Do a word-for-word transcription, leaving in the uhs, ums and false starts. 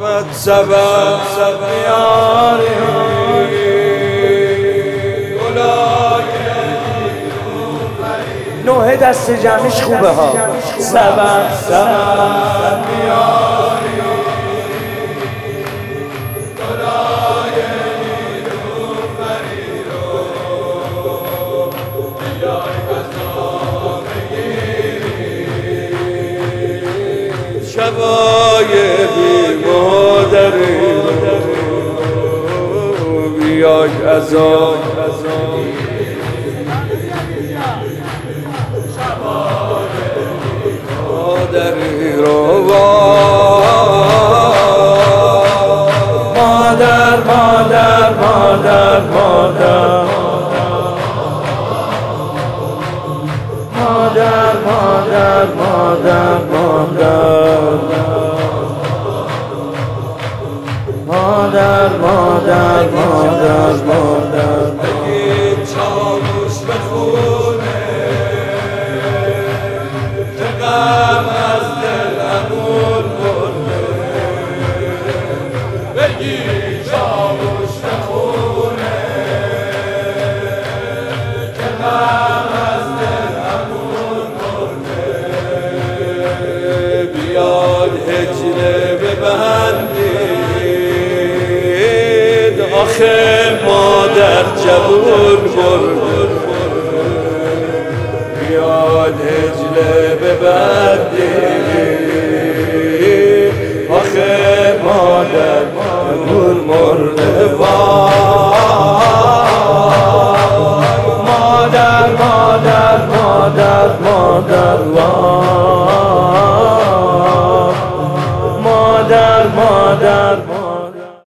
سبب بیاری نوه دست جمعیش خوبه ها. سبب سبب بیاری شبای بی مادری بیای ازا مادری رو مادر مادر مادر مادر مادر مادر مادر مادر مادر مادر مادر بگید چاوش بخونه که غم از دلمون برده بگید چاوش بخونه که غم از دلمون برده بیاد هجله ببندید آخه مادر جبور برد بیاد هجله ببندید آخه مادر جبور مرده مادر مادر مادر مادر مادر مادر